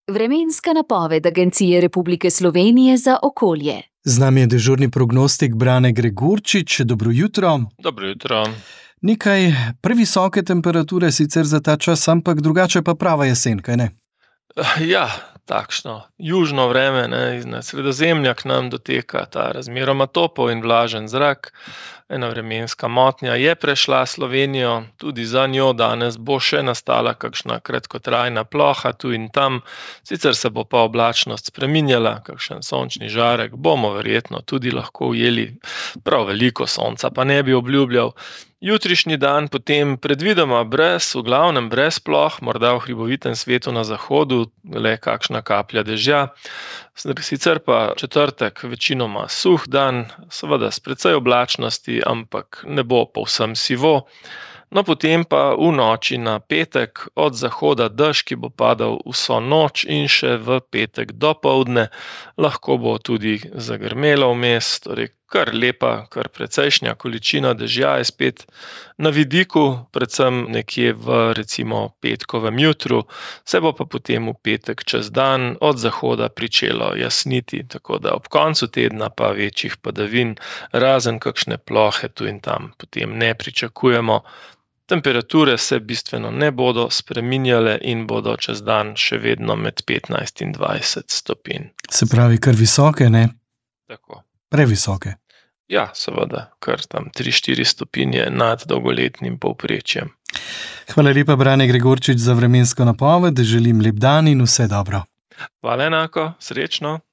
Vremenska napoved Agencije Republike Slovenije za okolje. Z nami je dežurni prognostik Brane Gregorčič. Dobro jutro. Dobro jutro. Nekaj previsoke temperature sicer za ta čas, ampak drugače pa prava jesen, kaj ne? Ja, takšno južno vreme, iz Sredozemlja k nam doteka ta razmeroma topel in vlažen zrak. Ena vremenska motnja je prešla Slovenijo, tudi za njo danes bo še nastala kakšna kratkotrajna ploha tu in tam. Sicer se bo pa oblačnost spreminjala, kakšen sončni žarek bomo verjetno tudi lahko ujeli. Prav veliko sonca pa ne bi obljubljal. Jutrišnji dan potem predvidoma v glavnem brez ploh, morda v hribovitem svetu na zahodu, le kakšna kaplja dežja. Sicer pa četrtek večinoma suh dan, seveda s precej oblačnosti, ampak ne bo povsem sivo. No, potem pa v noči na petek od zahoda dež, ki bo padal vso noč in še v petek dopoldne. Lahko bo tudi zagrmelo vmes, torej kar lepa, kar precejšnja količina dežja je spet na vidiku, predvsem nekje v recimo petkovem jutru. Se bo pa potem v petek čez dan od zahoda pričelo jasniti, tako da ob koncu tedna pa večjih padavin, razen kakšne plohe tu in tam, potem ne pričakujemo. Temperature se bistveno ne bodo spreminjale in bodo čez dan še vedno med 15 in 20 stopinj. Se pravi, kar visoke, ne? Tako. Previsoke. Ja, seveda, kar tam 3-4 stopinje nad dolgoletnim povprečjem. Hvala lepa, Brane Gregorčič, za vremensko napoved. Želim lep dan in vse dobro. Hvala enako, srečno.